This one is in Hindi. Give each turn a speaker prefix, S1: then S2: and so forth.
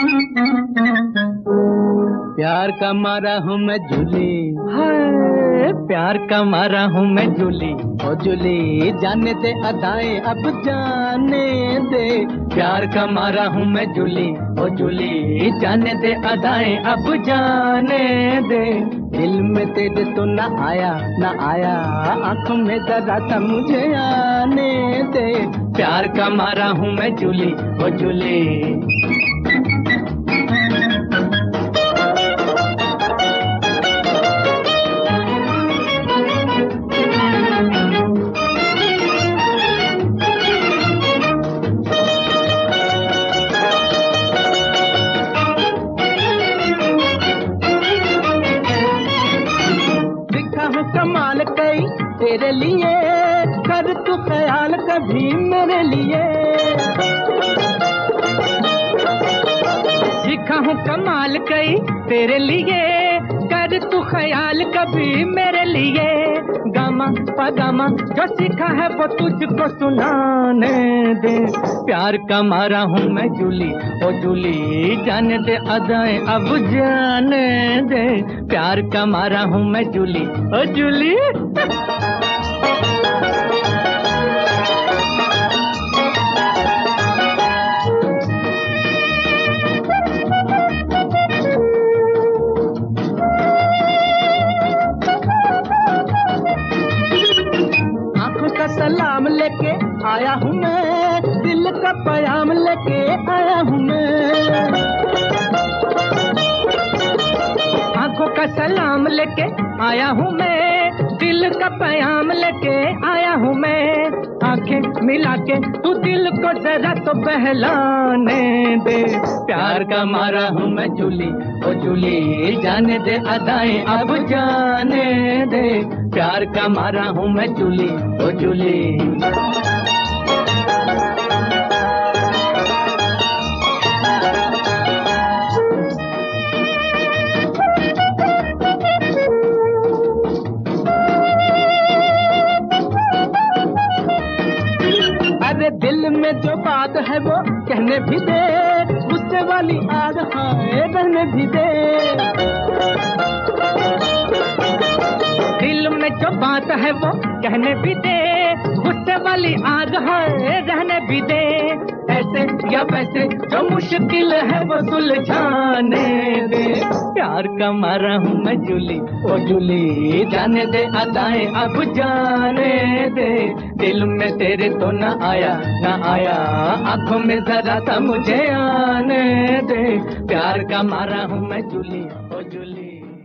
S1: प्यार का मारा हूँ मैं झूली, हाय प्यार का मारा हूँ मैं झूली, ओ झूली जाने दे अदाएं अब जाने दे। प्यार का मारा हूँ मैं झूली, ओ झूली जाने दे अदाएं अब जाने दे। दिल में तेरे तो ना आया ना आया, आंखों में जरा सा मुझे आने दे। प्यार का मारा हूँ मैं झूली, ओ झूली। कमाल कई तेरे लिए, कर तू ख्याल कभी मेरे लिए। सीखा हूँ कमाल कई तेरे लिए, कर तू ख्याल कभी मेरे लिए। गामा पगामा जो सीखा है वो तुझको सुनाने दे। प्यार का मारा हूँ मैं झूली, ओ झूली जाने दे अदाएं अब जाने दे। प्यार का मारा हूँ मैं झूली, ओ झूली। सलाम लेके आया हूँ मैं, दिल का प्याम लेके आया हूँ मैं। आंखों का सलाम लेके आया हूँ मैं, दिल का प्याम लेके आया हूँ मैं। आंखें मिला के तू दिल को जरा तो बहलाने दे। प्यार का मारा हूँ मैं झूली, ओ झूली जाने दे अदाएं अब जाने दे। प्यार का मारा हूँ मैं झूली, ओ झूली। अरे दिल में जो बात है वो कहने भी दे, गुस्से वाली आग है रहने भी दे। दिल में जो बात है वो कहने भी दे, गुस्से वाली आग है रहने भी दे। ऐसे या वैसे जो मुश्किल है वो सुलझाने दे। प्यार का मारा हूँ मैं झूली, ओ झूली जाने दे अदाएं अब जाने दे। दिल में तेरे तो ना आया ना आया, आंखों में जरा सा मुझे आने दे। प्यार का मारा हूँ मैं झूली, ओ झूली।